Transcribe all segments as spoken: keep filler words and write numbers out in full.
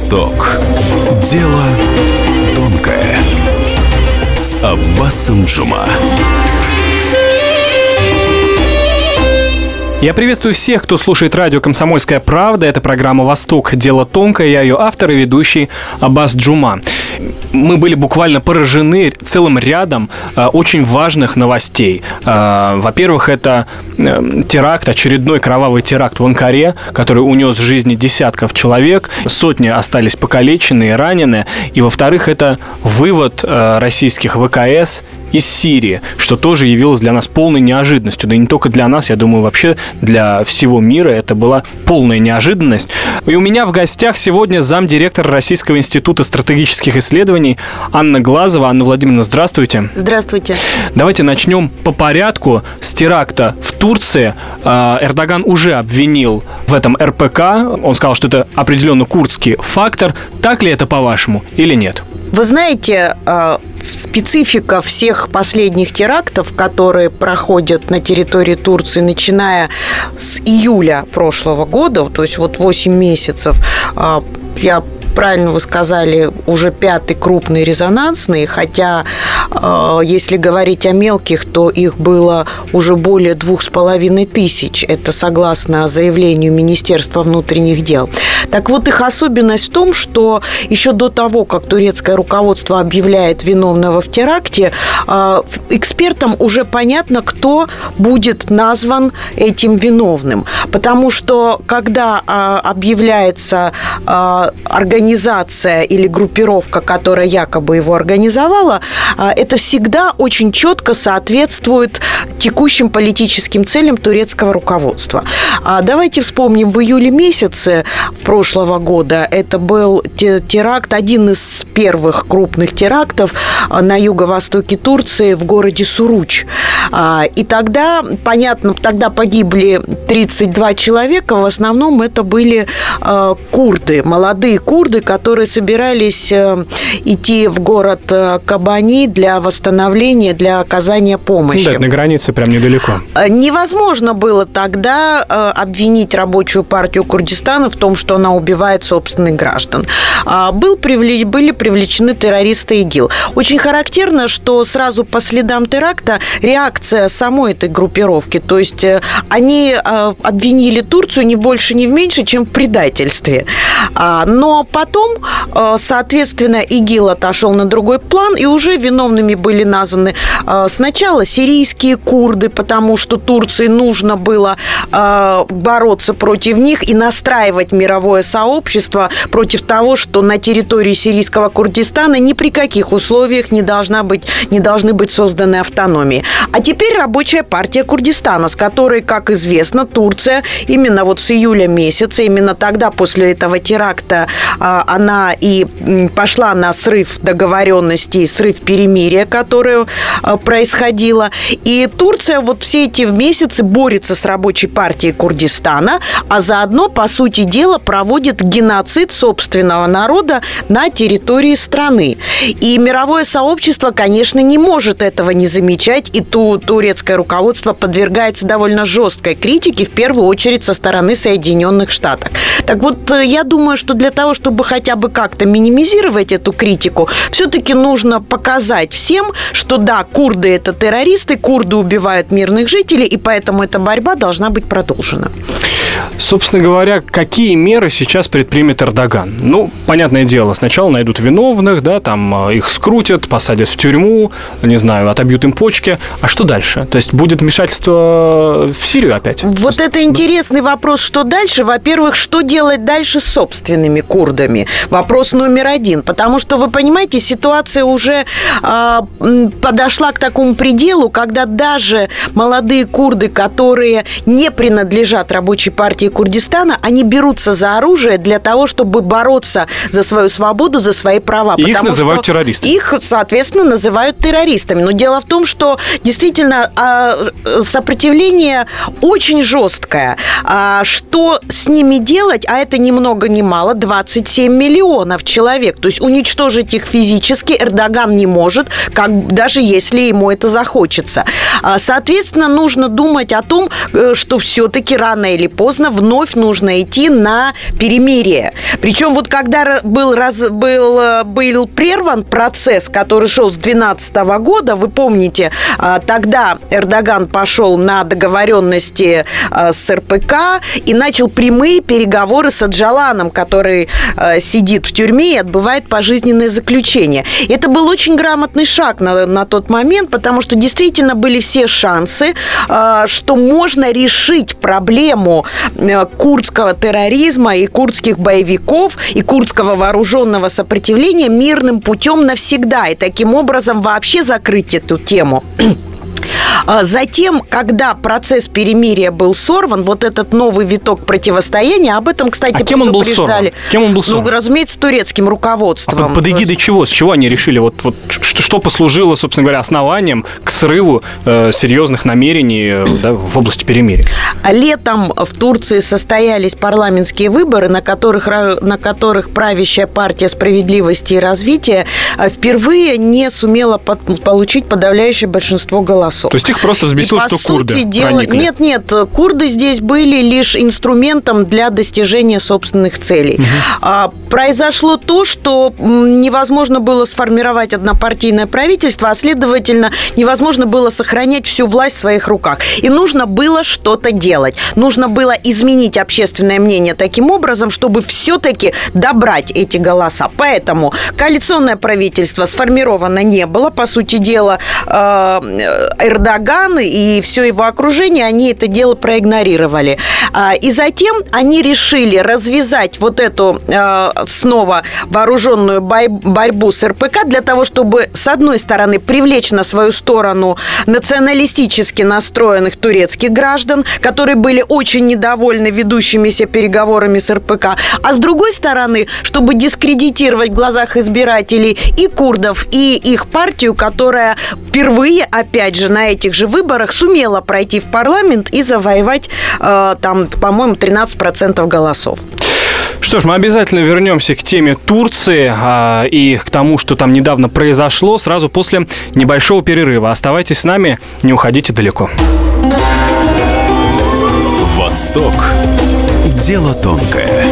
Восток. Дело тонкое. С Аббасом Джума. Я приветствую всех, кто слушает радио «Комсомольская правда». Это программа «Восток. Дело тонкое». Я ее автор и ведущий Аббас Джума. Мы были буквально поражены целым рядом э, очень важных новостей. Э, во-первых, это э, теракт, очередной кровавый теракт в Анкаре, который унес жизни десятков человек. Сотни остались покалечены и ранены. И, во-вторых, это вывод э, российских ВКС из Сирии, что тоже явилось для нас полной неожиданностью. Да и не только для нас, я думаю, вообще для всего мира это была полная неожиданность. И у меня в гостях сегодня замдиректора Российского института стратегических исследований Анна Глазова. Анна Владимировна, здравствуйте. Здравствуйте. Давайте начнем по порядку с теракта в Турции. Эрдоган уже обвинил в этом эр пэ ка. Он сказал, что это определенно курдский фактор. Так ли это, по-вашему, или нет? Вы знаете, специфика всех последних терактов, которые проходят на территории Турции, начиная с июля прошлого года, то есть вот восемь месяцев, я правильно вы сказали, уже пятый крупный резонансный, хотя э, если говорить о мелких, то их было уже более двух с половиной тысяч. Это согласно заявлению Министерства внутренних дел. Так вот, их особенность в том, что еще до того, как турецкое руководство объявляет виновного в теракте, э, экспертам уже понятно, кто будет назван этим виновным. Потому что, когда э, объявляется э, организация, организация или группировка, которая якобы его организовала, это всегда очень четко соответствует текущим политическим целям турецкого руководства. Давайте вспомним, в июле месяце прошлого года это был теракт, один из первых крупных терактов на юго-востоке Турции в городе Суруч. И тогда, понятно, тогда погибли тридцать два человека, в основном это были курды, молодые курды, которые собирались идти в город Кобани для восстановления, для оказания помощи. Да, на границе прям недалеко. Невозможно было тогда обвинить рабочую партию Курдистана в том, что она убивает собственных граждан. Был привлеч... Были привлечены террористы ИГИЛ. Очень характерно, что сразу по следам теракта реакция самой этой группировки, то есть они обвинили Турцию не больше, не меньше, чем в предательстве. Но потом, соответственно, ИГИЛ отошел на другой план, и уже виновными были названы сначала сирийские курды, потому что Турции нужно было бороться против них и настраивать мировое сообщество против того, что на территории сирийского Курдистана ни при каких условиях не должна быть, не должны быть созданы автономии. А теперь рабочая партия Курдистана, с которой, как известно, Турция именно вот с июля месяца, именно тогда, после этого теракта, она и пошла на срыв договоренностей, срыв перемирия, которое происходило. И Турция вот все эти месяцы борется с рабочей партией Курдистана, а заодно, по сути дела, проводит геноцид собственного народа на территории страны. И мировое сообщество, конечно, не может этого не замечать, и ту, турецкое руководство подвергается довольно жесткой критике, в первую очередь со стороны Соединенных Штатов. Так вот, я думаю, что для того, чтобы хотя бы как-то минимизировать эту критику, все-таки нужно показать всем, что да, курды – это террористы, курды убивают мирных жителей, и поэтому эта борьба должна быть продолжена. Собственно говоря, какие меры сейчас предпримет Эрдоган? Ну, понятное дело, сначала найдут виновных, да, там их скрутят, посадят в тюрьму, не знаю, отобьют им почки. А что дальше? То есть будет вмешательство в Сирию опять? Вот это интересный вопрос, что дальше. Во-первых, что делать дальше с собственными курдами? Вопрос номер один. Потому что, вы понимаете, ситуация уже э, подошла к такому пределу, когда даже молодые курды, которые не принадлежат рабочей партии Курдистана, они берутся за оружие для того, чтобы бороться за свою свободу, за свои права. И их называют террористами. Их, соответственно, называют террористами. Но дело в том, что действительно сопротивление очень жесткое. Что с ними делать? А это ни много ни мало двадцать семь миллионов человек. То есть уничтожить их физически Эрдоган не может, как, даже если ему это захочется. Соответственно, нужно думать о том, что все-таки рано или поздно поздно, вновь нужно идти на перемирие. Причем вот когда был, раз, был, был прерван процесс, который шел с две тысячи двенадцатого года, вы помните, тогда Эрдоган пошел на договоренности с эр пэ ка и начал прямые переговоры с Оджаланом, который сидит в тюрьме и отбывает пожизненное заключение. Это был очень грамотный шаг на, на тот момент, потому что действительно были все шансы, что можно решить проблему курдского терроризма и курдских боевиков, и курдского вооруженного сопротивления мирным путем навсегда, и таким образом вообще закрыть эту тему. Затем, когда процесс перемирия был сорван, вот этот новый виток противостояния, об этом, кстати, а кем он был сорван? Кем он был сорван? Ну, разумеется, турецким руководством. А под, под эгидой чего? С чего они решили? Вот, вот что, что послужило, собственно говоря, основанием к срыву э, серьезных намерений э, да, в области перемирия? Летом в Турции состоялись парламентские выборы, на которых, на которых правящая партия справедливости и развития впервые не сумела под, получить подавляющее большинство голосов. То есть их просто взбесило, что курды дела... проникли? Нет, нет, курды здесь были лишь инструментом для достижения собственных целей. Угу. А, произошло то, что невозможно было сформировать однопартийное правительство, а, следовательно, невозможно было сохранять всю власть в своих руках. И нужно было что-то делать. Нужно было изменить общественное мнение таким образом, чтобы все-таки добрать эти голоса. Поэтому коалиционное правительство сформировано не было. По сути дела, Эрдоган и все его окружение, они это дело проигнорировали. И затем они решили развязать вот эту снова вооруженную борьбу с эр пэ ка для того, чтобы, с одной стороны, привлечь на свою сторону националистически настроенных турецких граждан, которые были очень недовольны ведущимися переговорами с эр пэ ка, а с другой стороны, чтобы дискредитировать в глазах избирателей и курдов, и их партию, которая впервые, опять же, на этих же выборах сумела пройти в парламент и завоевать, э, там, по-моему, тринадцать процентов голосов. Что ж, мы обязательно вернемся к теме Турции а, и к тому, что там недавно произошло, сразу после небольшого перерыва. Оставайтесь с нами, не уходите далеко. Восток. Дело тонкое.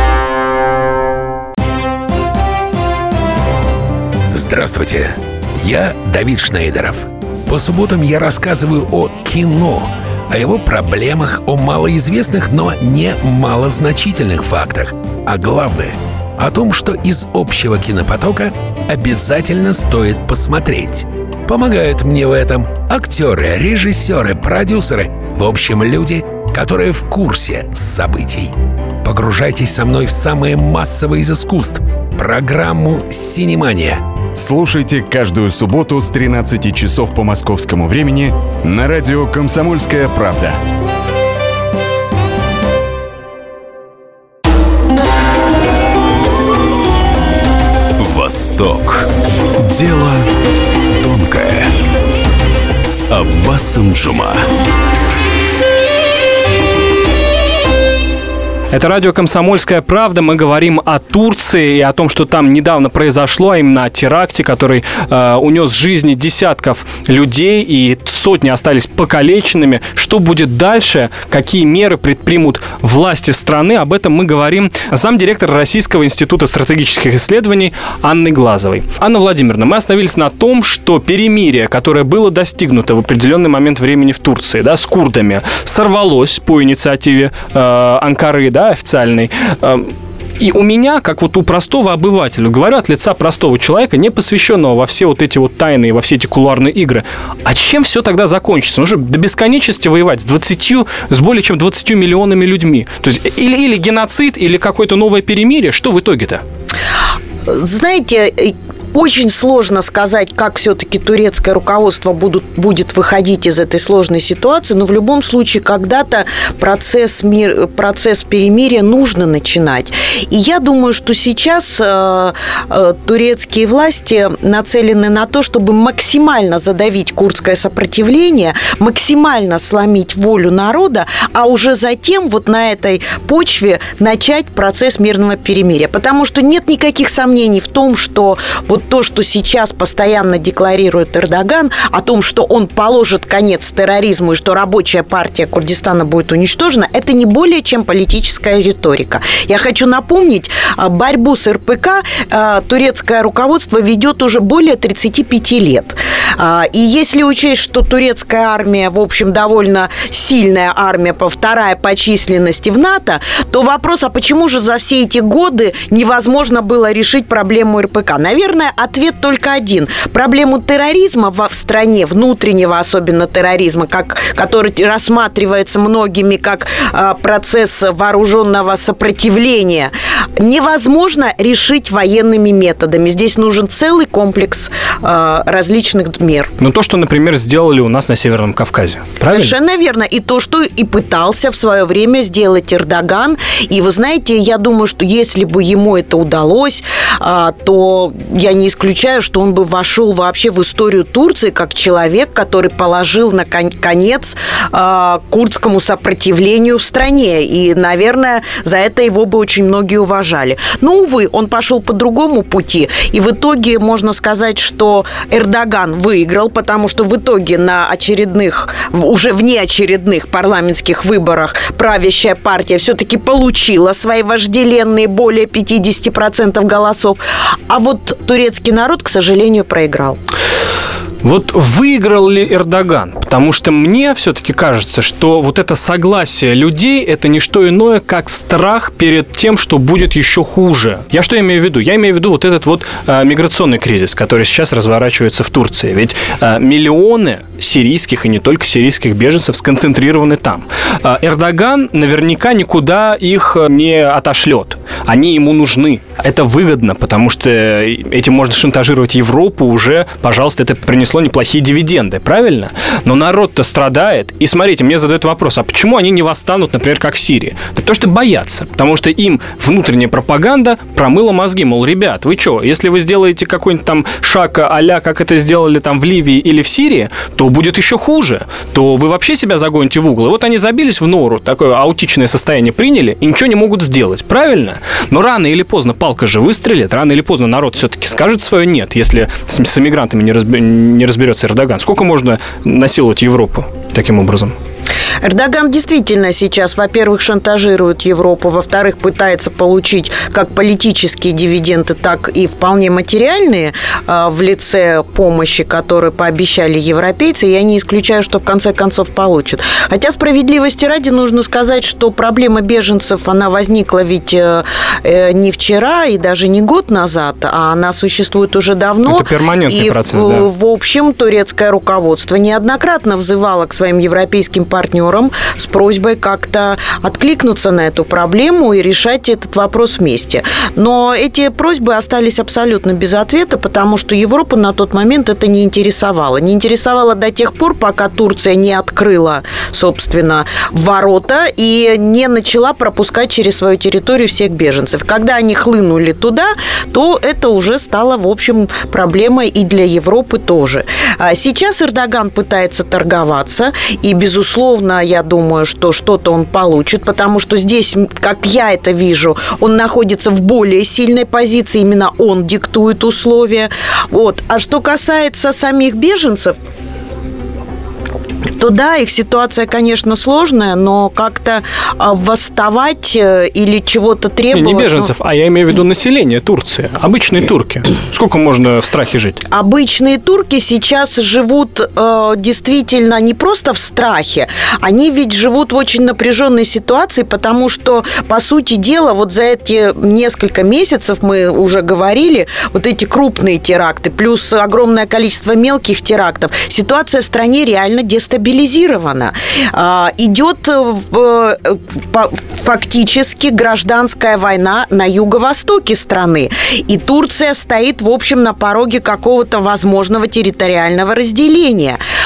Здравствуйте, я Давид Шнейдеров. По субботам я рассказываю о кино, о его проблемах, о малоизвестных, но не малозначительных фактах. А главное, о том, что из общего кинопотока обязательно стоит посмотреть. Помогают мне в этом актеры, режиссеры, продюсеры, в общем, люди, которые в курсе событий. Погружайтесь со мной в самое массовое из искусств — программу «Синемания». Слушайте каждую субботу с тринадцати часов по московскому времени на радио «Комсомольская правда». Восток. Дело тонкое. С Аббасом Джума. Это радио «Комсомольская правда». Мы говорим о Турции и о том, что там недавно произошло, а именно о теракте, который э, унес жизни десятков людей, и сотни остались покалеченными. Что будет дальше? Какие меры предпримут власти страны? Об этом мы говорим с замдиректора Российского института стратегических исследований Анной Глазовой. Анна Владимировна, мы остановились на том, что перемирие, которое было достигнуто в определенный момент времени в Турции, да, с курдами, сорвалось по инициативе э, Анкары, да, официальной. И у меня, как вот у простого обывателя, говорю от лица простого человека, не посвященного во все вот эти вот тайны, во все эти кулуарные игры, а чем все тогда закончится? Ну же до бесконечности воевать с двадцатью, с более чем двадцатью миллионами людьми. То есть или, или геноцид, или какое-то новое перемирие. Что в итоге-то? Знаете, очень сложно сказать, как все-таки турецкое руководство будут, будет выходить из этой сложной ситуации, но в любом случае когда-то процесс, мир, процесс перемирия нужно начинать. И я думаю, что сейчас э, э, турецкие власти нацелены на то, чтобы максимально задавить курдское сопротивление, максимально сломить волю народа, а уже затем вот на этой почве начать процесс мирного перемирия. Потому что нет никаких сомнений в том, что вот то, что сейчас постоянно декларирует Эрдоган, о том, что он положит конец терроризму и что рабочая партия Курдистана будет уничтожена, это не более чем политическая риторика. Я хочу напомнить, борьбу с эр пэ ка турецкое руководство ведет уже более тридцати пяти лет. И если учесть, что турецкая армия, в общем, довольно сильная армия, вторая по численности в НАТО, то вопрос, а почему же за все эти годы невозможно было решить проблему эр пэ ка? Наверное, ответ только один. Проблему терроризма в стране, внутреннего особенно терроризма, как, который рассматривается многими как а, процесс вооруженного сопротивления, невозможно решить военными методами. Здесь нужен целый комплекс а, различных мер. Ну, то, что, например, сделали у нас на Северном Кавказе. Правильно? Совершенно верно. И то, что и пытался в свое время сделать Эрдоган. И вы знаете, я думаю, что если бы ему это удалось, то я не исключаю, что он бы вошел вообще в историю Турции как человек, который положил на конец курдскому сопротивлению в стране. И, наверное, за это его бы очень многие уважали. Но, увы, он пошел по другому пути. И в итоге можно сказать, что Эрдоган выиграл, потому что в итоге на очередных, уже внеочередных парламентских выборах правящая партия все-таки получила свои вожделенные более пятьдесят процентов голосов. А вот турецкий народ, к сожалению, проиграл. Вот выиграл ли Эрдоган? Потому что мне все-таки кажется, что вот это согласие людей – это не что иное, как страх перед тем, что будет еще хуже. Я что имею в виду? Я имею в виду вот этот вот а, миграционный кризис, который сейчас разворачивается в Турции. Ведь а, миллионы сирийских и не только сирийских беженцев сконцентрированы там. А, Эрдоган наверняка никуда их не отошлет. Они ему нужны. Это выгодно, потому что этим можно шантажировать Европу уже, пожалуйста, это принесло неплохие дивиденды, правильно? Но народ-то страдает. И смотрите, мне задают вопрос, а почему они не восстанут, например, как в Сирии? Да потому что боятся. Потому что им внутренняя пропаганда промыла мозги. Мол, ребят, вы что, если вы сделаете какой-нибудь там шаг а-ля, как это сделали там в Ливии или в Сирии, то будет еще хуже. То вы вообще себя загоните в угол. И вот они забились в нору, такое аутичное состояние приняли и ничего не могут сделать. Правильно? Но рано или поздно палка же выстрелит. Рано или поздно народ все-таки скажет свое «нет», если с, с эмигрантами не, разб... не разберется Эрдоган. Сколько можно насиловать Европу таким образом? Эрдоган действительно сейчас, во-первых, шантажирует Европу, во-вторых, пытается получить как политические дивиденды, так и вполне материальные в лице помощи, которую пообещали европейцы. Я не исключаю, что в конце концов получит. Хотя справедливости ради нужно сказать, что проблема беженцев, она возникла ведь не вчера и даже не год назад, а она существует уже давно. Это перманентный и, процесс, да. В общем, турецкое руководство неоднократно взывало к своим европейским партнерам с просьбой как-то откликнуться на эту проблему и решать этот вопрос вместе. Но эти просьбы остались абсолютно без ответа, потому что Европу на тот момент это не интересовало. Не интересовало до тех пор, пока Турция не открыла, собственно, ворота и не начала пропускать через свою территорию всех беженцев. Когда они хлынули туда, то это уже стало, в общем, проблемой и для Европы тоже. Сейчас Эрдоган пытается торговаться, и, безусловно, я думаю, что что-то он получит, потому что здесь, как я это вижу, он находится в более сильной позиции, именно он диктует условия. Вот. А что касается самих беженцев, то да, их ситуация, конечно, сложная, но как-то восставать или чего-то требовать... Не, не беженцев, ну... а я имею в виду население Турции, обычные турки. Сколько можно в страхе жить? Обычные турки сейчас живут э, действительно не просто в страхе, они ведь живут в очень напряженной ситуации, потому что, по сути дела, вот за эти несколько месяцев, мы уже говорили, вот эти крупные теракты, плюс огромное количество мелких терактов, ситуация в стране реально дестабилизирована. Идет фактически гражданская война на юго-востоке страны. И Турция стоит, в общем, на пороге какого-то возможного территориального разделения.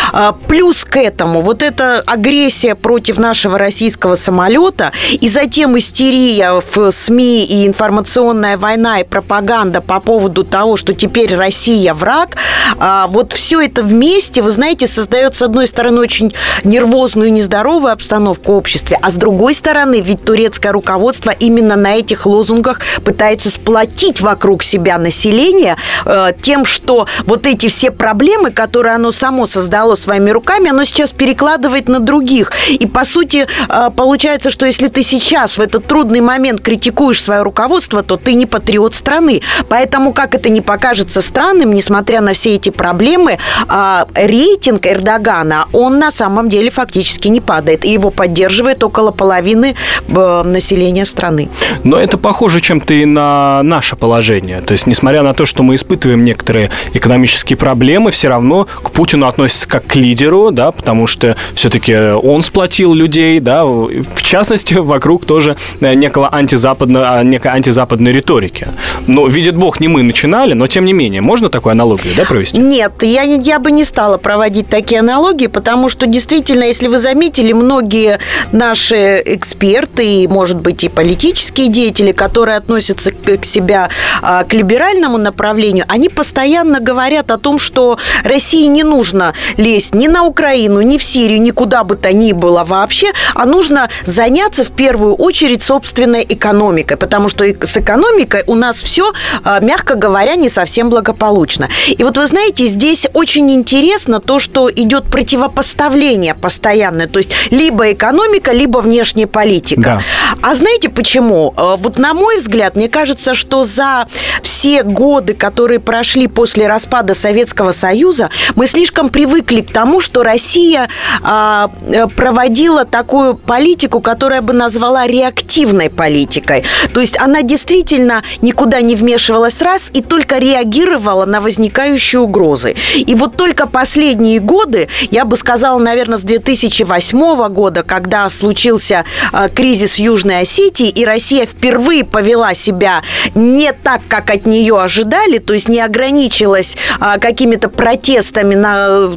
Плюс к этому вот эта агрессия против нашего российского самолета, и затем истерия в СМИ и информационная война и пропаганда по поводу того, что теперь Россия враг, вот все это вместе, вы знаете, создает, с одной стороны, очень нервозную и нездоровую обстановку в обществе, а с другой стороны, ведь турецкое руководство именно на этих лозунгах пытается сплотить вокруг себя население э, тем, что вот эти все проблемы, которые оно само создало своими руками, оно сейчас перекладывает на других. И, по сути, э, получается, что если ты сейчас в этот трудный момент критикуешь свое руководство, то ты не патриот страны. Поэтому, как это не покажется странным, несмотря на все эти проблемы, э, рейтинг Эрдогана, он на самом деле фактически не падает. И его поддерживает около половины э, населения страны. Но это похоже чем-то и на наше положение. То есть, несмотря на то, что мы испытываем некоторые экономические проблемы, все равно к Путину относятся как к лидеру, да, потому что все-таки он сплотил людей, да, в частности, вокруг тоже некого антизападного, некой антизападной риторики. Но, видит Бог, не мы начинали, но тем не менее, можно такую аналогию, да, провести? Нет, я, я бы не стала проводить такие аналогии, потому что действительно, если вы заметили, многие наши эксперты и, может быть, и политические деятели, которые относятся к себя к либеральному направлению, они постоянно говорят о том, что России не нужно лезть ни на Украину, ни в Сирию, ни куда бы то ни было вообще, а нужно заняться в первую очередь собственной экономикой, потому что с экономикой у нас все, мягко говоря, не совсем благополучно. И вот вы знаете, здесь очень интересно то, что идет противопоставление постоянное, то есть либо экономика, либо внешняя политика. Да. А знаете почему? Вот на мой взгляд, мне кажется, что за все годы, которые прошли после распада Советского Союза, мы слишком привыкли к тому, что Россия а, проводила такую политику, которую я бы назвала реактивной политикой. То есть она действительно никуда не вмешивалась раз и только реагировала на возникающие угрозы. И вот только последние годы, я бы сказала, наверное, с две тысячи восьмого года, когда случился а, кризис в Южной Осетии, и Россия впервые повела себя не так, как от нее ожидали, то есть не ограничилась а, какими-то протестами на,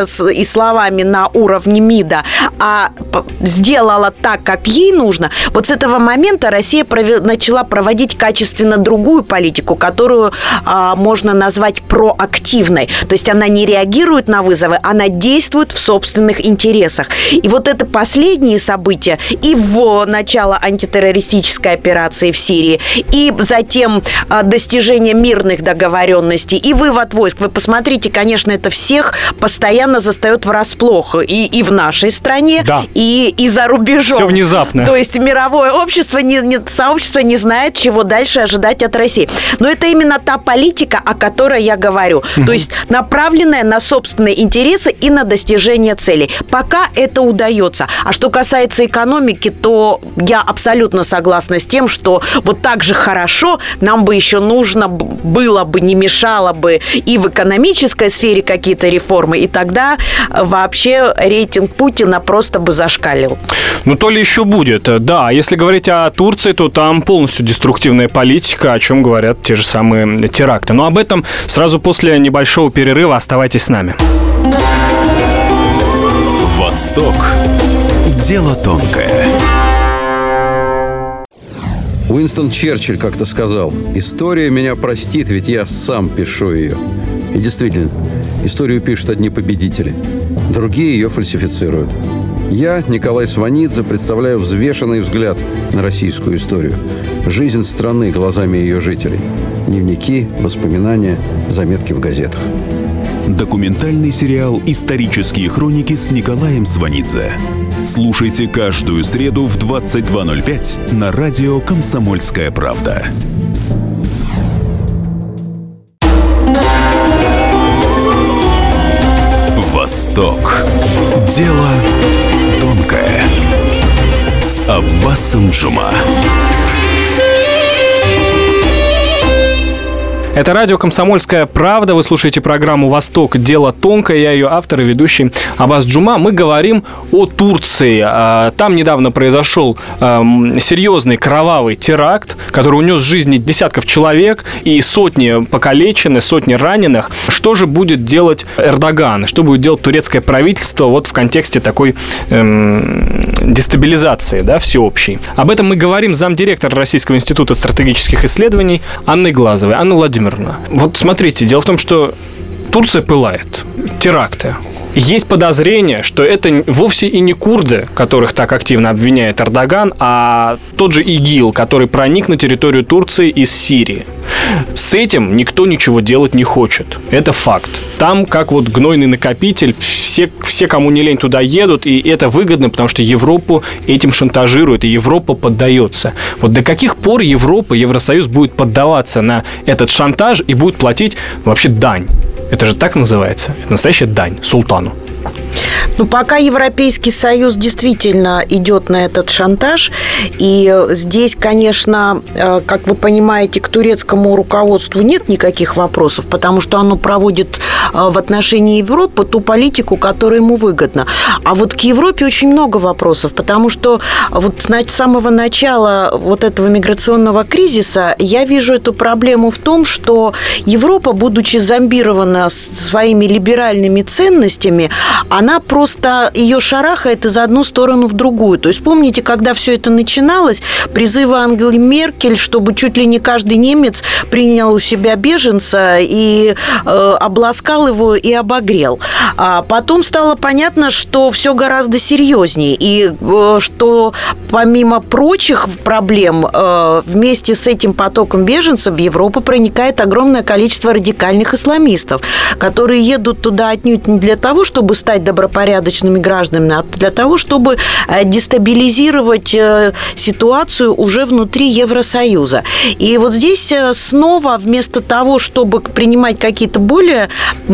и словами на уровне МИДа, а сделала так, как ей нужно. Вот с этого момента Россия провел, начала проводить качественно другую политику, которую а, можно назвать проактивной. То есть она не реагирует на вызовы, она действует в собственных интересах. И вот это последние события и в начало антитеррористической операции в Сирии, и затем а, достижение мирных договоренностей, и вывод войск. Вы посмотрите, конечно, это всех постоянно застает врасплох и, и в нашей стране, да. и, и за рубежом. Все внезапно. То есть мировое общество, не, не, сообщество не знает, чего дальше ожидать от России. Но это именно та политика, о которой я говорю. Угу. То есть направленная на собственные интересы и на достижение целей. Пока это удается. А что касается экономики, то я абсолютно согласна с тем, что вот так же хорошо нам бы еще нужно было бы, не мешало бы и в экономической сфере какие-то реформы, и тогда вообще рейтинг Путина просто бы зашкалил. Ну, то ли еще будет. Да, если говорить о Турции, то там полностью деструктивная политика, о чем говорят те же самые теракты. Но об этом сразу после небольшого перерыва. Оставайтесь с нами. Восток. Дело тонкое. Уинстон Черчилль как-то сказал: «История меня простит, ведь я сам пишу ее». И действительно, историю пишут одни победители, другие ее фальсифицируют. Я, Николай Сванидзе, представляю взвешенный взгляд на российскую историю. Жизнь страны глазами ее жителей. Дневники, воспоминания, заметки в газетах. Документальный сериал «Исторические хроники» с Николаем Сванидзе. Слушайте каждую среду в двадцать два ноль пять на радио «Комсомольская правда». Восток. Дело тонкое. С Аббасом Джума. Это радио «Комсомольская правда». Вы слушаете программу «Восток. Дело тонкое». Я ее автор и ведущий Аббас Джума. Мы говорим о Турции. Там недавно произошел серьезный кровавый теракт, который унес жизни десятков человек и сотни покалечены, сотни раненых. Что же будет делать Эрдоган? Что будет делать турецкое правительство вот в контексте такой эм, дестабилизации, да, всеобщей? Об этом мы говорим с замдиректора Российского института стратегических исследований Анной Глазовой. Анна Владимировна, вот смотрите, дело в том, что Турция пылает, теракты. Есть подозрение, что это вовсе и не курды, которых так активно обвиняет Эрдоган, а тот же ИГИЛ, который проник на территорию Турции из Сирии. С этим никто ничего делать не хочет. Это факт. Там, как вот гнойный накопитель, все, все, кому не лень, туда едут, и это выгодно, потому что Европу этим шантажируют, и Европа поддается. Вот до каких пор Европа, Евросоюз будет поддаваться на этот шантаж и будет платить вообще дань? Это же так называется. Это настоящая дань султану. Ну, пока Европейский Союз действительно идет на этот шантаж, и здесь, конечно, как вы понимаете, к турецкому руководству нет никаких вопросов, потому что оно проводит в отношении Европы ту политику, которая ему выгодна. А вот к Европе очень много вопросов, потому что вот с самого начала вот этого миграционного кризиса я вижу эту проблему в том, что Европа, будучи зомбирована своими либеральными ценностями, она просто ее шарахает из одну сторону в другую. То есть, помните, когда все это начиналось, призывы Ангелы Меркель, чтобы чуть ли не каждый немец принял у себя беженца и э, обласкал его и обогрел. А потом стало понятно, что все гораздо серьезнее, и э, что помимо прочих проблем, э, вместе с этим потоком беженцев в Европу проникает огромное количество радикальных исламистов, которые едут туда отнюдь не для того, чтобы стать добропорядочными гражданами, а для того, чтобы дестабилизировать ситуацию уже внутри Евросоюза. И вот здесь снова вместо того, чтобы принимать какие-то более,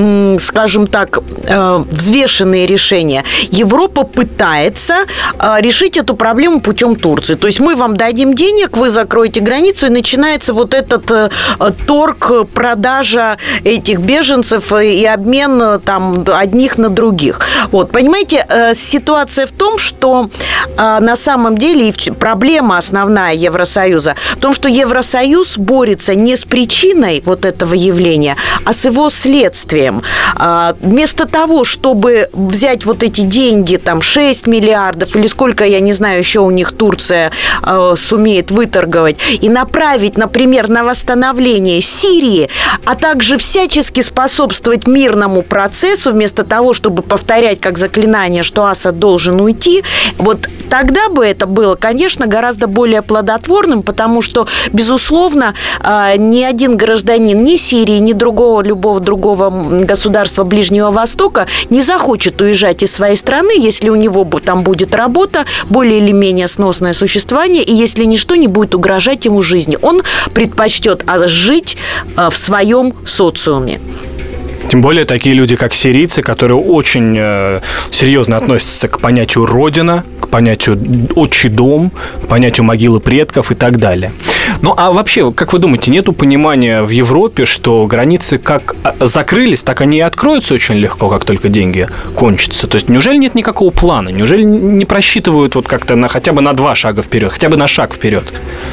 скажем так, взвешенные решения, Европа пытается решить эту проблему путем Турции. То есть мы вам дадим денег, вы закроете границу, и начинается вот этот торг, продажа этих беженцев и обмен там одних на других. Вот, понимаете, ситуация в том, что на самом деле проблема основная Евросоюза в том, что Евросоюз борется не с причиной вот этого явления, а с его следствием. Вместо того, чтобы взять вот эти деньги, там, шесть миллиардов или сколько, я не знаю, еще у них Турция сумеет выторговать, и направить, например, на восстановление Сирии, а также всячески способствовать мирному процессу, вместо того, чтобы повторять как заклинание, что Асад должен уйти, вот тогда бы это было, конечно, гораздо более плодотворным, потому что, безусловно, ни один гражданин ни Сирии, ни другого, любого другого государства Ближнего Востока не захочет уезжать из своей страны, если у него там будет работа, более или менее сносное существование, и если ничто не будет угрожать ему жизни. Он предпочтет жить в своем социуме. Тем более такие люди, как сирийцы, которые очень э, серьезно относятся к понятию «родина», к понятию «отчий дом», к понятию «могилы предков» и так далее. Ну, а вообще, как вы думаете, нету понимания в Европе, что границы как закрылись, так они и откроются очень легко, как только деньги кончатся? То есть неужели нет никакого плана? Неужели не просчитывают вот как-то на, хотя бы на два шага вперед, хотя бы на шаг вперед?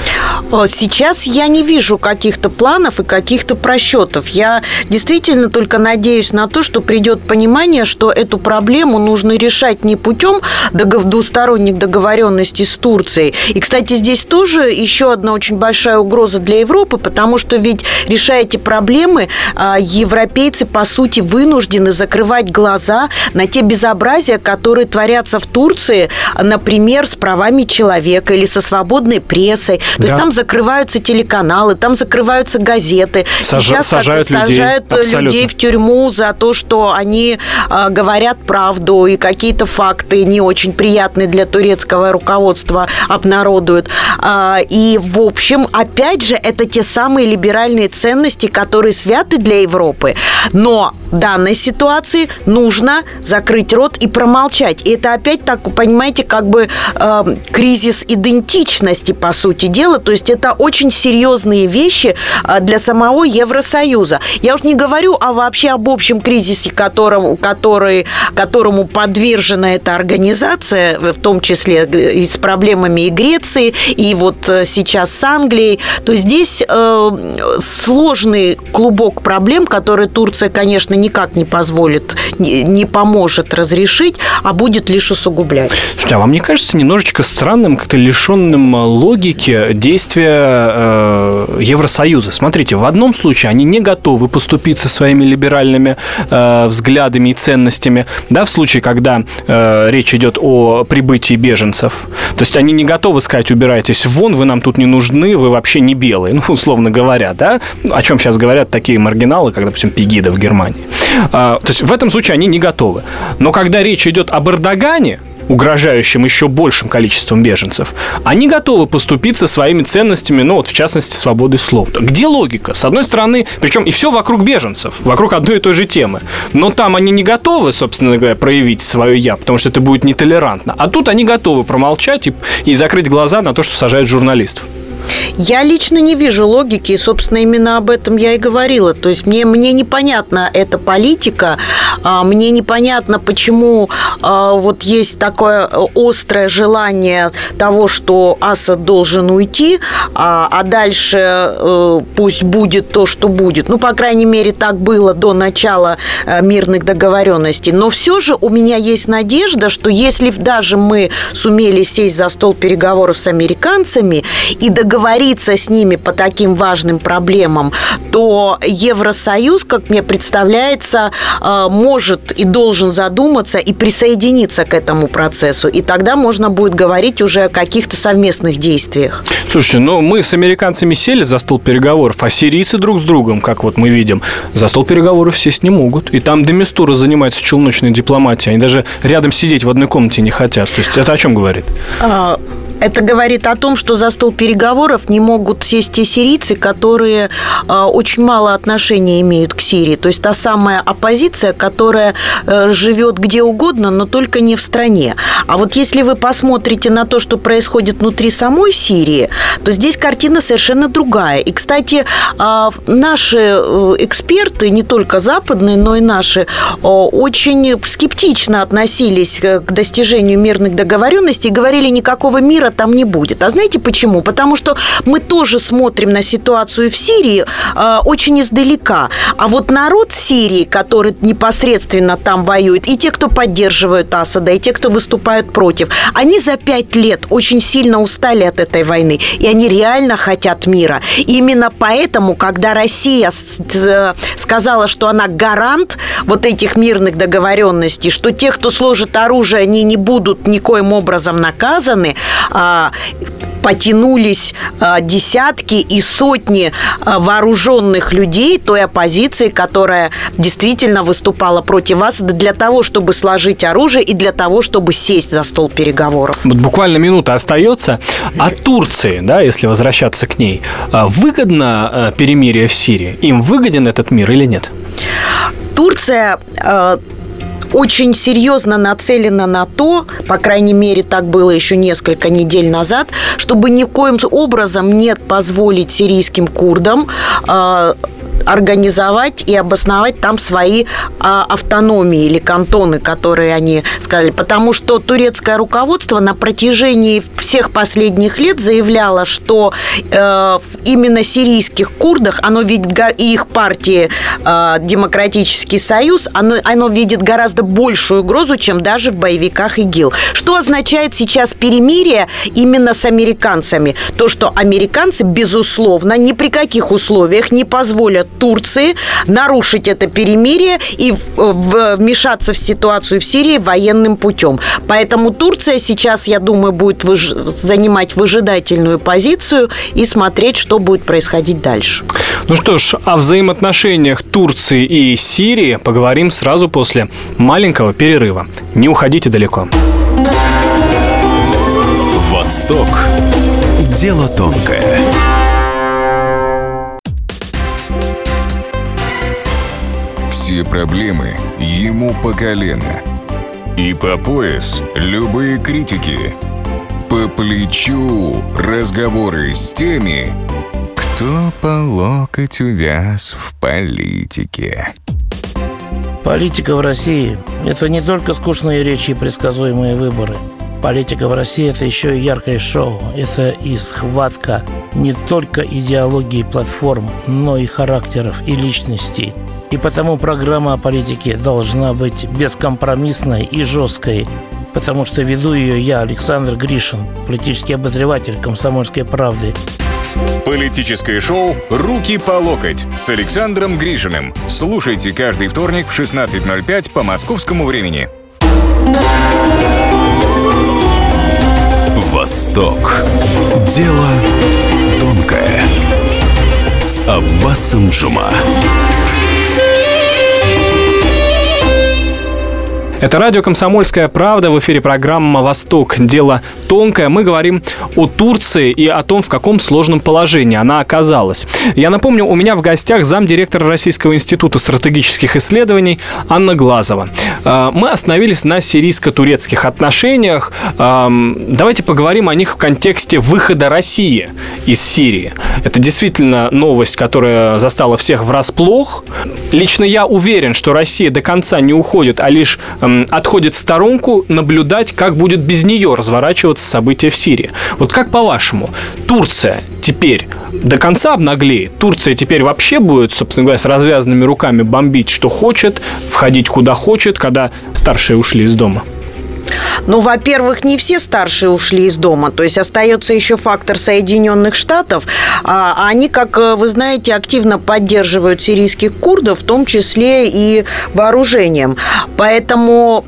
Сейчас я не вижу каких-то планов и каких-то просчетов. Я действительно только надеюсь на то, что придет понимание, что эту проблему нужно решать не путем двусторонних договоренностей с Турцией. И, кстати, здесь тоже еще одна очень большая угроза для Европы, потому что ведь, решая эти проблемы, европейцы, по сути, вынуждены закрывать глаза на те безобразия, которые творятся в Турции, например, с правами человека или со свободной прессой. То да. есть там закрываются телеканалы, там закрываются газеты. Саж... Сейчас сажают, сажают людей, людей в тюрьму за то, что они э, говорят правду и какие-то факты не очень приятные для турецкого руководства обнародуют. Э, и, в общем, опять же, это те самые либеральные ценности, которые святы для Европы. Но данной ситуации нужно закрыть рот и промолчать. И это опять так, понимаете, как бы э, кризис идентичности, по сути дела. То есть это очень серьезные вещи э, для самого Евросоюза. Я уж не говорю о, вообще об общем кризисе, которому, который, которому подвержена эта организация, в том числе и с проблемами и Греции, и вот сейчас с Англией. То есть здесь э, сложный клубок проблем, которые Турция, конечно, никак не позволит, не, не поможет разрешить, а будет лишь усугублять. Слушайте, а вам не кажется немножечко странным, как-то лишенным логики действия э, Евросоюза? Смотрите, в одном случае они не готовы поступить со своими либеральными э, взглядами и ценностями, да, в случае, когда э, речь идет о прибытии беженцев. То есть они не готовы сказать: убирайтесь вон, вы нам тут не нужны, вы вообще не белые, ну, условно говоря, да, о чем сейчас говорят такие маргиналы, как, допустим, Пегида в Германии. А, то есть в этом случае они не готовы. Но когда речь идет об Эрдогане, угрожающим еще большим количеством беженцев, они готовы поступиться своими ценностями, ну вот в частности свободой слова. Где логика? С одной стороны, причем и все вокруг беженцев, вокруг одной и той же темы. Но там они не готовы, собственно говоря, проявить свое «я», потому что это будет нетолерантно. А тут они готовы промолчать и, и закрыть глаза на то, что сажают журналистов. Я лично не вижу логики, и, собственно, именно об этом я и говорила. То есть мне, мне непонятна эта политика, мне непонятно, почему вот есть такое острое желание того, что Асад должен уйти, а дальше пусть будет то, что будет. Ну, по крайней мере, так было до начала мирных договоренностей. Но все же у меня есть надежда, что если даже мы сумели сесть за стол переговоров с американцами и договориться с ними по таким важным проблемам, то Евросоюз, как мне представляется, может и должен задуматься и присоединиться к этому процессу. И тогда можно будет говорить уже о каких-то совместных действиях. Слушайте, ну мы с американцами сели за стол переговоров, а сирийцы друг с другом, как вот мы видим, за стол переговоров сесть не могут. И там де Мистура занимается челночной дипломатией. Они даже рядом сидеть в одной комнате не хотят. То есть это о чем говорит? Это говорит о том, что за стол переговоров не могут сесть те сирийцы, которые э, очень мало отношения имеют к Сирии. То есть та самая оппозиция, которая э, живет где угодно, но только не в стране. А вот если вы посмотрите на то, что происходит внутри самой Сирии, то здесь картина совершенно другая. И, кстати, э, наши эксперты, не только западные, но и наши, э, очень скептично относились к достижению мирных договоренностей и говорили: никакого мира там не будет. А знаете почему? Потому что мы тоже смотрим на ситуацию в Сирии э, очень издалека. А вот народ Сирии, который непосредственно там воюет, и те, кто поддерживают Асада, и те, кто выступают против, они за пять лет очень сильно устали от этой войны, и они реально хотят мира. И именно поэтому, когда Россия сказала, что она гарант вот этих мирных договоренностей, что те, кто сложит оружие, они не будут никоим образом наказаны, потянулись десятки и сотни вооруженных людей той оппозиции, которая действительно выступала против Асада, для того, чтобы сложить оружие и для того, чтобы сесть за стол переговоров. Вот буквально минута остается. А Турции, да, если возвращаться к ней, выгодно перемирие в Сирии? Им выгоден этот мир или нет? Турция очень серьезно нацелена на то, по крайней мере, так было еще несколько недель назад, чтобы ни в коем образом не позволить сирийским курдам э, организовать и обосновать там свои а, автономии или кантоны, которые они сказали. Потому что турецкое руководство на протяжении всех последних лет заявляло, что э, именно сирийских курдах, оно видит, и их партии э, Демократический Союз, оно, оно видит гораздо большую угрозу, чем даже в боевиках ИГИЛ. Что означает сейчас перемирие именно с американцами? То, что американцы, безусловно, ни при каких условиях не позволят Турции нарушить это перемирие и вмешаться в ситуацию в Сирии военным путем. Поэтому Турция сейчас, я думаю, будет выж... занимать выжидательную позицию и смотреть, что будет происходить дальше. Ну что ж, о взаимоотношениях Турции и Сирии поговорим сразу после маленького перерыва. Не уходите далеко. Восток. Дело тонкое. Все проблемы ему по колено. И по пояс любые критики. По плечу разговоры с теми, кто по локоть увяз в политике. Политика в России – это не только скучные речи и предсказуемые выборы. Политика в России – это еще и яркое шоу. Это и схватка не только идеологии платформ, но и характеров и личностей. И потому программа о политике должна быть бескомпромиссной и жесткой, потому что веду ее я, Александр Гришин, политический обозреватель «Комсомольской правды». Политическое шоу «Руки по локоть» с Александром Гришиным. Слушайте каждый вторник в шестнадцать ноль пять по московскому времени. Восток. Дело тонкое. С Аббасом Джума. Это радио «Комсомольская правда». В эфире программа «Восток. Дело тонкое». Мы говорим о Турции и о том, в каком сложном положении она оказалась. Я напомню, у меня в гостях замдиректора Российского института стратегических исследований Анна Глазова. Мы остановились на сирийско-турецких отношениях. Давайте поговорим о них в контексте выхода России из Сирии. Это действительно новость, которая застала всех врасплох. Лично я уверен, что Россия до конца не уходит, а лишь отходит в сторонку наблюдать, как будет без нее разворачиваться события в Сирии. Вот как по-вашему, Турция теперь до конца обнаглеет? Турция теперь вообще будет, собственно говоря, с развязанными руками бомбить, что хочет, входить куда хочет, когда старшие ушли из дома? Ну, во-первых, не все старшие ушли из дома. То есть остается еще фактор Соединенных Штатов. А они, как вы знаете, активно поддерживают сирийских курдов, в том числе и вооружением. Поэтому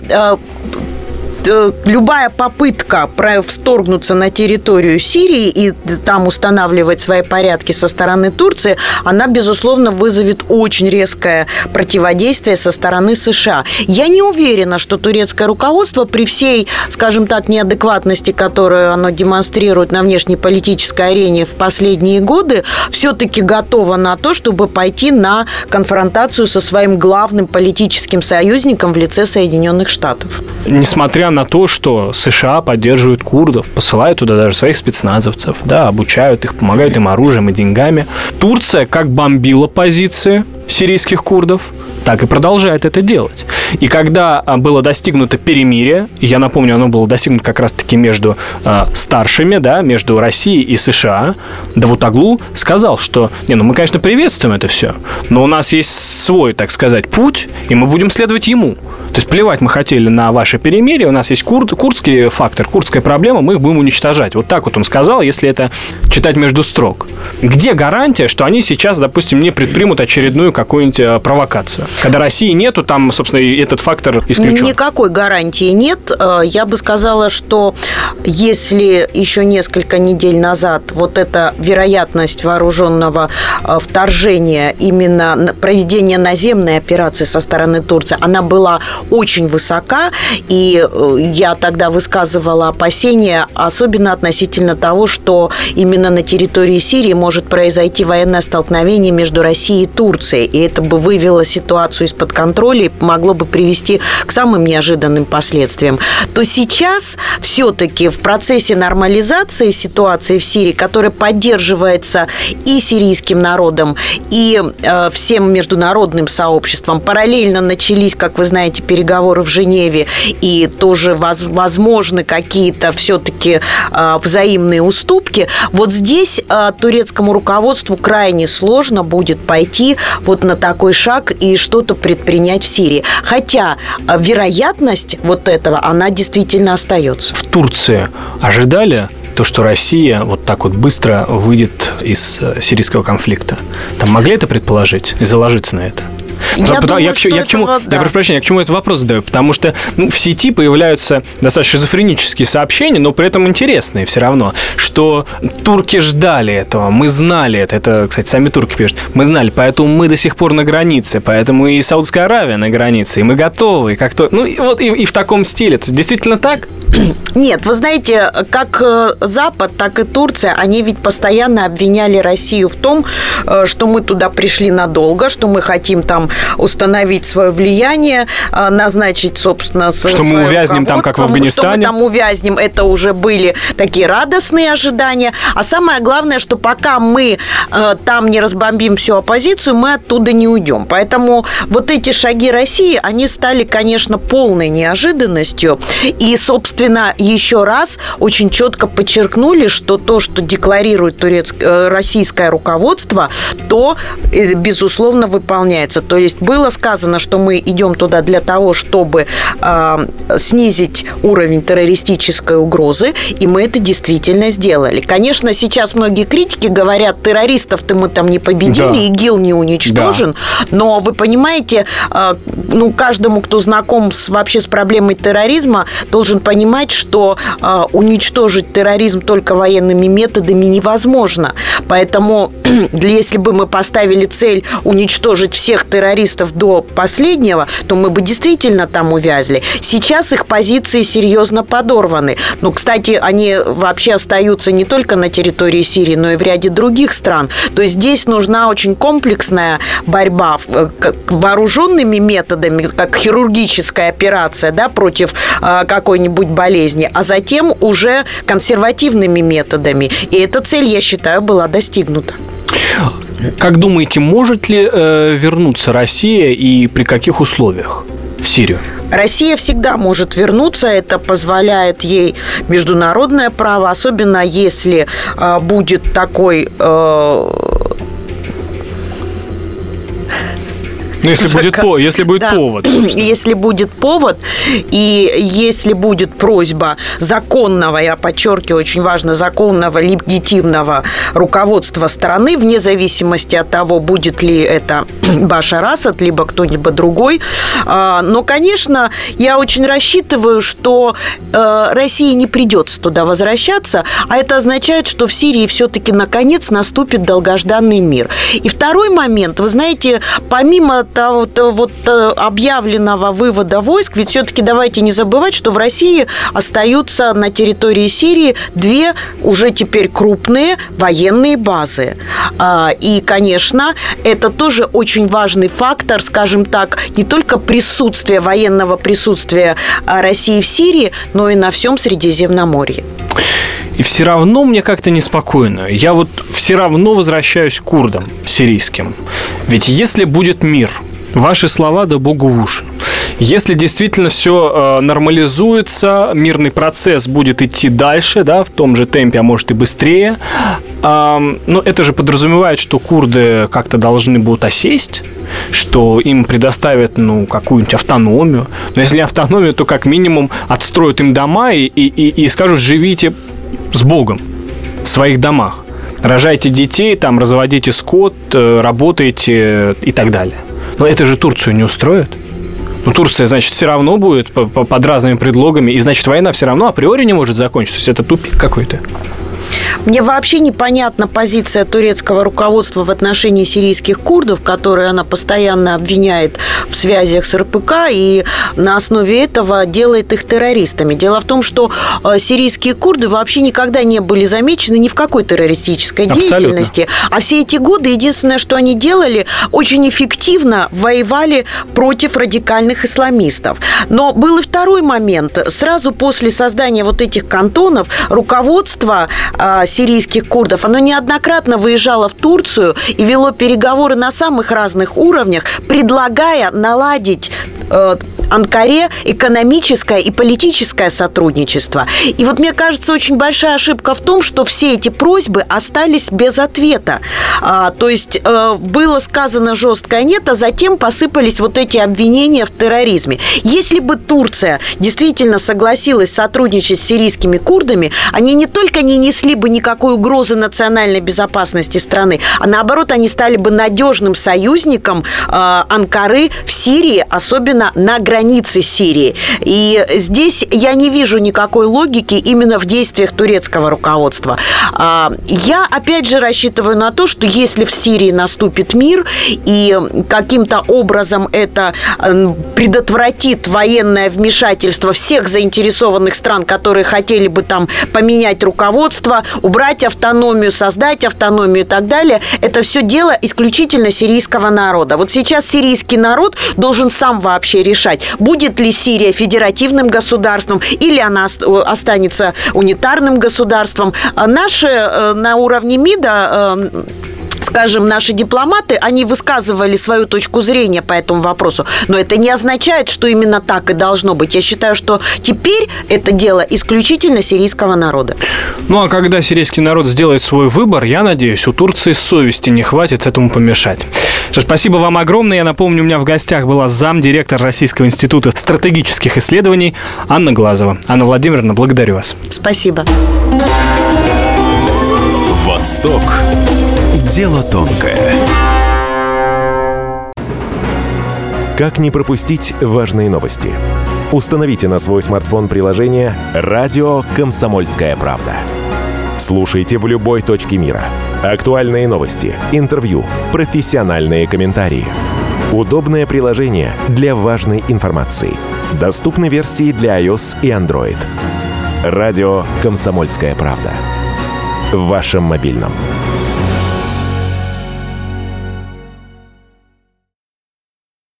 любая попытка вторгнуться на территорию Сирии и там устанавливать свои порядки со стороны Турции, она, безусловно, вызовет очень резкое противодействие со стороны США. Я не уверена, что турецкое руководство при всей, скажем так, неадекватности, которую оно демонстрирует на внешнеполитической арене в последние годы, все-таки готово на то, чтобы пойти на конфронтацию со своим главным политическим союзником в лице Соединенных Штатов. Несмотря на то, что США поддерживают курдов, посылают туда даже своих спецназовцев, да, обучают их, помогают им оружием и деньгами. Турция как бомбила позиции сирийских курдов, так и продолжает это делать. И когда было достигнуто перемирие, я напомню, оно было достигнуто как раз-таки между э, старшими, да, между Россией и США, Давутоглу сказал, что не, ну мы, конечно, приветствуем это все, но у нас есть свой, так сказать, путь, и мы будем следовать ему. То есть плевать мы хотели на ваше перемирие, у нас есть курд, курдский фактор, курдская проблема, мы их будем уничтожать. Вот так вот он сказал, если это читать между строк. Где гарантия, что они сейчас, допустим, не предпримут очередную какую-нибудь провокацию? Когда России нету, там, собственно, этот фактор исключен. Никакой гарантии нет. Я бы сказала, что если еще несколько недель назад вот эта вероятность вооруженного вторжения, именно проведения наземной операции со стороны Турции, она была очень высока, и я тогда высказывала опасения, особенно относительно того, что именно на территории Сирии может произойти военное столкновение между Россией и Турцией, и это бы вывело ситуацию из-под контроля и могло бы привести к самым неожиданным последствиям. То сейчас все-таки в процессе нормализации ситуации в Сирии, которая поддерживается и сирийским народом, и э, всем международным сообществом, параллельно начались, как вы знаете, переговоры в Женеве, и тоже возможны какие-то все-таки э, взаимные уступки. Вот здесь э, турецкому руководству крайне сложно будет пойти вот на такой шаг и что-то предпринять в Сирии. Хотя э, вероятность вот этого, она действительно остается. В Турции ожидали то, что Россия вот так вот быстро выйдет из сирийского конфликта? Там могли это предположить и заложиться на это? Я, Потому, думаю, я, к, я, к чему, да. я прошу прощения, я к чему этот вопрос задаю? Потому что ну, в сети появляются достаточно шизофренические сообщения, но при этом интересные все равно, что турки ждали этого, мы знали это. Это, кстати, сами турки пишут. Мы знали, поэтому мы до сих пор на границе, поэтому и Саудовская Аравия на границе, и мы готовы. Как-то, ну, и, вот, и, и в таком стиле. То есть, действительно так? Нет, вы знаете, как Запад, так и Турция, они ведь постоянно обвиняли Россию в том, что мы туда пришли надолго, что мы хотим там установить свое влияние, назначить, собственно, свое руководство. Что мы увязнем там, как в Афганистане? Что мы там увязнем, это уже были такие радостные ожидания. А самое главное, что пока мы э, там не разбомбим всю оппозицию, мы оттуда не уйдем. Поэтому вот эти шаги России, они стали, конечно, полной неожиданностью. И, собственно, еще раз очень четко подчеркнули, что то, что декларирует турецкое, российское руководство, то, безусловно, выполняется. То есть было сказано, что мы идем туда для того, чтобы э, снизить уровень террористической угрозы, и мы это действительно сделали. Конечно, сейчас многие критики говорят, террористов-то мы там не победили, да. ИГИЛ не уничтожен, да. но вы понимаете, э, ну, каждому, кто знаком с, вообще с проблемой терроризма, должен понимать, что э, уничтожить терроризм только военными методами невозможно. Поэтому, если бы мы поставили цель уничтожить всех террористов до последнего, то мы бы действительно там увязли. Сейчас их позиции серьезно подорваны. Но, кстати, они вообще остаются не только на территории Сирии, но и в ряде других стран. То есть здесь нужна очень комплексная борьба вооруженными методами, как хирургическая операция, да, против э, какой-нибудь болезни, а затем уже консервативными методами. И эта цель, я считаю, была достигнута. Как думаете, может ли э, вернуться Россия и при каких условиях в Сирию? Россия всегда может вернуться, это позволяет ей международное право, особенно если э, будет такой... Э, Ну, если будет, по, если будет да. повод. Если будет повод, и если будет просьба законного, я подчеркиваю, очень важно, законного, легитимного руководства страны, вне зависимости от того, будет ли это Башар Асад, либо кто-либо другой. Но, конечно, я очень рассчитываю, что России не придется туда возвращаться, а это означает, что в Сирии все-таки, наконец, наступит долгожданный мир. И второй момент, вы знаете, помимо того, вот объявленного вывода войск, ведь все-таки давайте не забывать, что в России остаются на территории Сирии две уже теперь крупные военные базы. И, конечно, это тоже очень важный фактор, скажем так, не только присутствие, военного присутствия России в Сирии, но и на всем Средиземноморье. И все равно мне как-то неспокойно. Я вот все равно возвращаюсь к курдам сирийским. Ведь если будет мир, ваши слова да Богу в уши. Если действительно все э, нормализуется, мирный процесс будет идти дальше, да, в том же темпе, а может и быстрее, э, но это же подразумевает, что курды как-то должны будут осесть, что им предоставят, ну, какую-нибудь автономию. Но если не автономию, то как минимум отстроят им дома и, и, и, и скажут, живите с Богом в своих домах. Рожайте детей, там, разводите скот, работайте и так далее. Но это же Турцию не устроит. Ну, Турция, значит, все равно будет под разными предлогами, и, значит, война все равно априори не может закончиться. То есть это тупик какой-то. Мне вообще непонятна позиция турецкого руководства в отношении сирийских курдов, которые она постоянно обвиняет в связях с эр пэ ка и на основе этого делает их террористами. Дело в том, что сирийские курды вообще никогда не были замечены ни в какой террористической Абсолютно. деятельности. А все эти годы единственное, что они делали, очень эффективно воевали против радикальных исламистов. Но был и второй момент. Сразу после создания вот этих кантонов руководство сирийских курдов, оно неоднократно выезжало в Турцию и вело переговоры на самых разных уровнях, предлагая наладить э, Анкаре экономическое и политическое сотрудничество. И вот мне кажется, очень большая ошибка в том, что все эти просьбы остались без ответа. А, то есть э, было сказано жесткое нет, а затем посыпались вот эти обвинения в терроризме. Если бы Турция действительно согласилась сотрудничать с сирийскими курдами, они не только не несли бы никакой угрозы национальной безопасности страны, а наоборот, они стали бы надежным союзником э, Анкары в Сирии, особенно на границе границы Сирии. И здесь я не вижу никакой логики именно в действиях турецкого руководства. Я, опять же, рассчитываю на то, что если в Сирии наступит мир и каким-то образом это предотвратит военное вмешательство всех заинтересованных стран, которые хотели бы там поменять руководство, убрать автономию, создать автономию и так далее, это все дело исключительно сирийского народа. Вот сейчас сирийский народ должен сам вообще решать, будет ли Сирия федеративным государством или она останется унитарным государством. Наши на уровне МИДа, скажем, наши дипломаты, они высказывали свою точку зрения по этому вопросу, но это не означает, что именно так и должно быть. Я считаю, что теперь это дело исключительно сирийского народа. Ну, а когда сирийский народ сделает свой выбор, я надеюсь, у Турции совести не хватит этому помешать. Спасибо вам огромное. Я напомню, у меня в гостях была замдиректор Российского института стратегических исследований Анна Глазова. Анна Владимировна, благодарю вас. Спасибо. Восток. Дело тонкое. Как не пропустить важные новости? Установите на свой смартфон приложение «Радио Комсомольская правда». Слушайте в любой точке мира. Актуальные новости, интервью, профессиональные комментарии. Удобное приложение для важной информации. Доступны версии для iOS и Android. «Радио Комсомольская правда». В вашем мобильном.